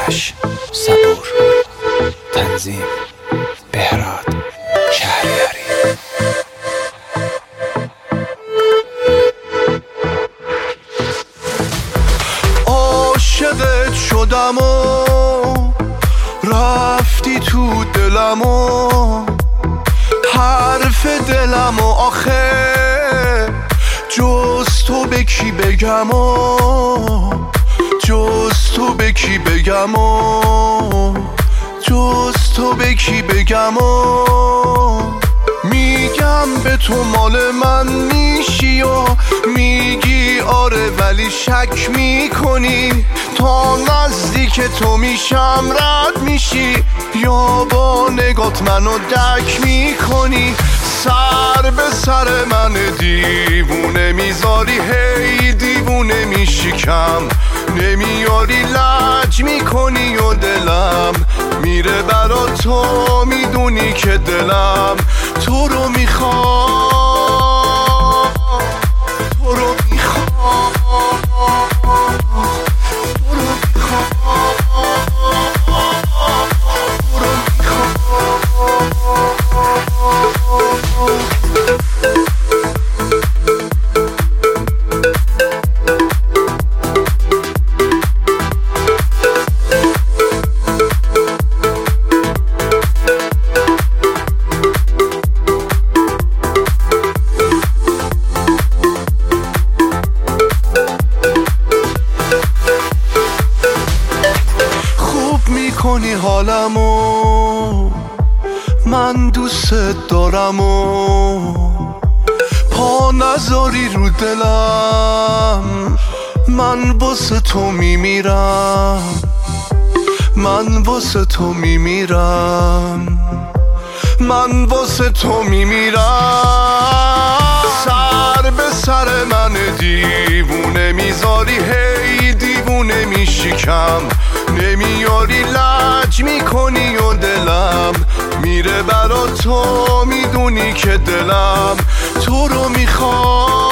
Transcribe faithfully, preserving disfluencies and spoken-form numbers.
آرش صبور، تنظیم بهراد شهریاری. عاشقت شدم و رفتی تو دلم و حرف دلم و آخه جز تو به کی بگم و جز تو به کی بگم و جز تو به کی بگم و میگم به تو مال من میشی و میگی آره ولی شک میکنی تا نزدیک تو میشم رد میشی یا با نگات منو دک میکنی سر به سر من دیوونه میذاری هی دیوونه میشی کم نمیاری لج میکنی و دلم میره برا تو میدونی که دلم تو رو میخوام تو رو میخوام تو رو میخوام تو رو کنی حالمو من دوست دارم و پا نذاری رو دلم من واسه تو میمیرم من واسه تو میمیرم من واسه تو میمیرم سر به سر من دیوونه میذاری هی دیوونه میشی کم نمیاری لج میکنی و دلم میره برا تو میدونی که دلم تو رو میخوام